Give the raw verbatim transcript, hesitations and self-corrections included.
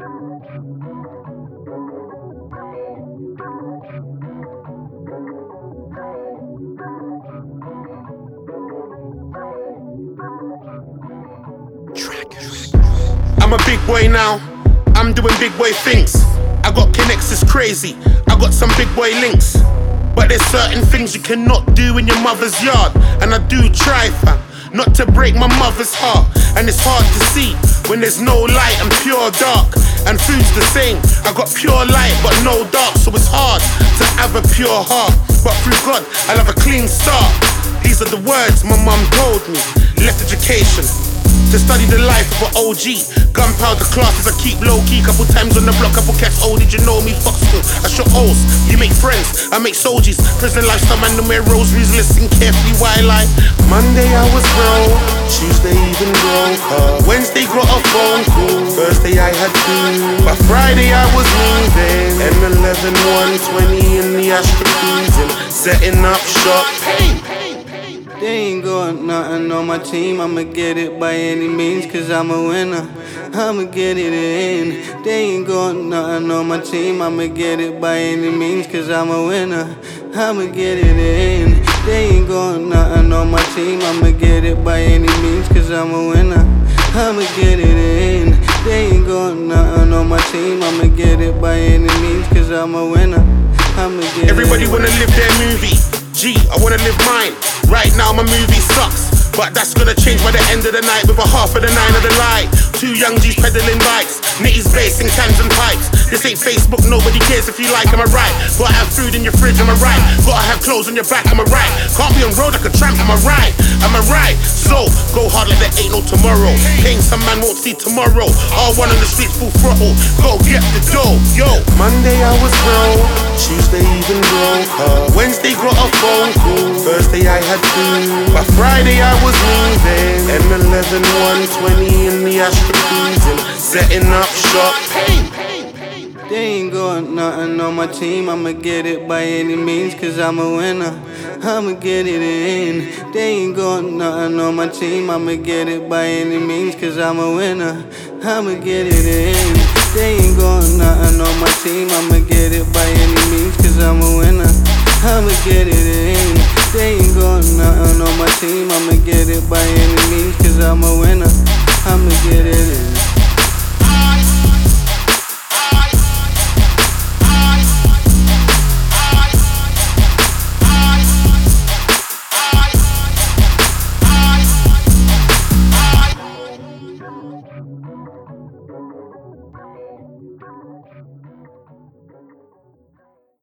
I'm a big boy now, I'm doing big boy things. I got connects, it's crazy, I got some big boy links. But there's certain things you cannot do in your mother's yard. And I do try, fam, not to break my mother's heart. And it's hard to see when there's no light and pure dark. And food's the same, I got pure light but no dark. So it's hard to have a pure heart, but through God I'll have a clean start. These are the words my mum told me. Left education to study the life of an O G. Gunpowder classes I keep low-key. Couple times on the block, couple cats, oh did you know me? Fuck school, I shot O's. You make friends, I make soldiers. Prison lifestyle man, no wear rosaries. Listen carefully while I Monday I was broke, Tuesday even broke uh, Wednesday got a phone call, Thursday I had two. But Friday I was moving, M eleven one twenty in the Astra cruising, setting up shop. Pain. They ain't got nothing on my team, I'ma get it by any means, cause I'm a winner, I'ma get it in. They ain't got nothing on my team, I'ma get it by any means, cause I'm a winner, I'ma get it in. They ain't got nothing on my team, I'ma get it by any means, cause I'm a winner, I'ma get it in. They ain't got nothing on my team, I'ma get it by any means, cause I'm a winner, I'ma get it in. Everybody wanna live their movie, G, I wanna live mine. Right now my movie sucks, but that's gonna change by the end of the night with a half of the nine of the light. Two young G's peddling bikes, nitties basing cans and pipes. This ain't Facebook, nobody cares if you like, am I right? Gotta have food in your fridge, am I right? Gotta have clothes on your back, am I right? Can't be on road like a tramp, am I right? Am I right? So, go hard like there ain't no tomorrow. Paying some man won't see tomorrow. R one on the streets full throttle, go get the dough, yo. Monday I was broke, Tuesday even broke uh, Wednesday got a phone call, Thursday I had two. But Friday I was moving, M eleven one twenty in the Astra cruising, setting up shop. They ain't got nothing on my team, I'ma get it by any means, cause I'm a winner, I'ma get it in. They ain't got nothing on my team, I'ma get it by any means, cause I'm a winner, I'ma get it in. They ain't got nothing on my team, I'ma get it by any means, cause I'm a winner, I'ma get it in. They ain't got nothing on my team, I'ma get it by any means, cause I'm a winner, I'ma get it in.